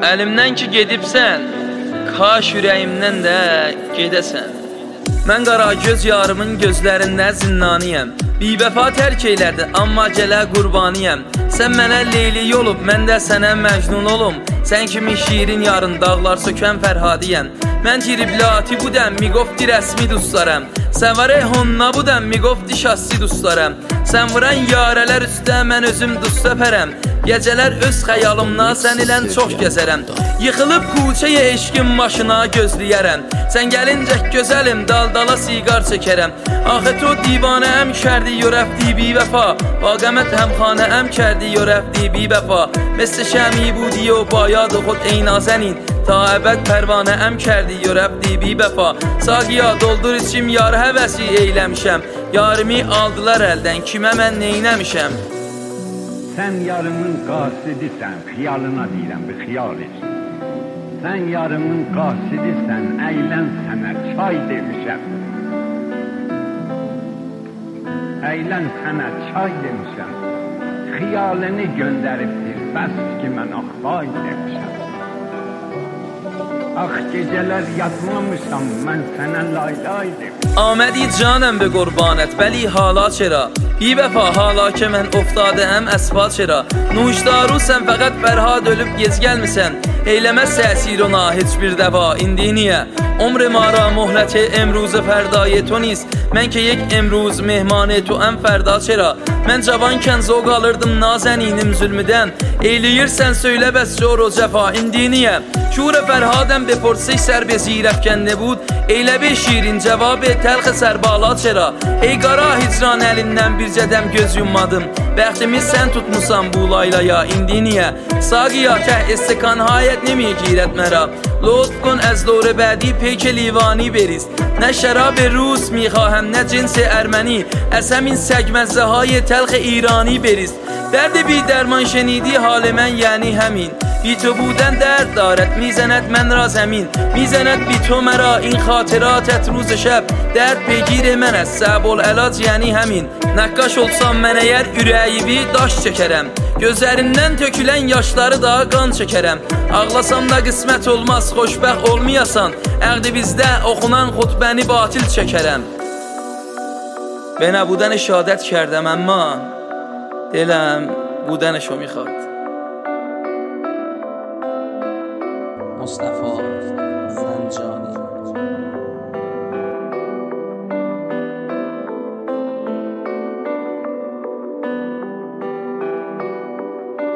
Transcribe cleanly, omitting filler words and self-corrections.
Əlimdən ki gedibsən, kaş ürəyimdən də gedəsən. Mən qaragöz yarımın gözlərində zindaniyəm. Bivəfa tərk eylədi, amma gələ qurbaniyəm. Sən mənə Leyli olub, mən də sənə Məcnun olum. Sən kimi şirin yarın dağlar sökən Fərhadiyəm. Mən tiribləti budəm, miqofti rəsmi dostlarım. Səvərə honna budəm, miqofti şassi dostlarım. Sən vuran yarələr üstə mən özüm dust öpərəm. Gecələr öz xəyalımla sən ilən çox gəzərəm. Yıxılıb kuçəyə eşqin başına gözləyərəm. Sən gəlincə gözəlim, dal-dala siqar çəkərəm. Axı to divanəm kərdi yorəfdi bivəfa. Vaqəmət həmxanəm kərdi yorəfdi bivəfa. مثل شمی بودی و با یاد خود ای نازنین تا ابد پروانه ام کردی و رفتی بی بفا Sağıya doldur içim yar həvəsi eyləmişəm Yarimi aldılar əldən kimə mən neynəmişəm Sən yarımın qasidisən xiyalına deyirəm bir xiyal et Sən yarımın qasidisən əylən sənə çay demişəm Əylən sənə çay demişəm Xiyalini göndəribdir bəs ki mən axvay demişəm Ax gecələr yatmamışam mən sənə lay lay demişəm آمدی جانم به قربانت ولی حالا چرا بی وفا حالا که من افتاده ام اسفا چرا Nuşdarusən fəqət Fərhad ölüb gez gəlmisən Eyləməz təsir ona heç bir dəva indi niyə عمر ما را مهلت امروز فردای تو نیست من که یک امروز mehman تو ام فردا چرا من cavanken zevk alırdım nazeninім zülmüdən Eyləyirsən söylə bəs zor o cəfa indi niyə شور فرهادم بپرسش سر به زیر افکنده بود Eylə bir şirin cevabı telx sərbala çera Ey qara hicran əlindən bircədəm göz yummadım Bəxtimi sən tutmusan bu laylaya indi niyə Sağıya tə istikan hayət nemi girət mərə لطف کن از دور بعدی پیک لیوانی بریز نه شراب روس میخواهم نه جنس ارمنی از همین سگمزه های تلخ ایرانی بریز درد بی درمان شنیدی حال من یعنی همین بی تو بودن درد دارد میزند من را زمین میزند بی تو مرا این خاطراتت روز شب درد پیگیر من است صعب العلاج یعنی همین Nəqqaş olsam mən əgər ürəyimi daş çəkərəm Gözlərindən tökülən yaşları da qan çəkərəm Ağlasam da qismət olmaz xoşbəxt olmayasan Əqdi bizdə oxunan xutbəni batil çəkərəm به نبودن شهادت کردم اما دلم بودنشو میخواد مصطفی زنجانی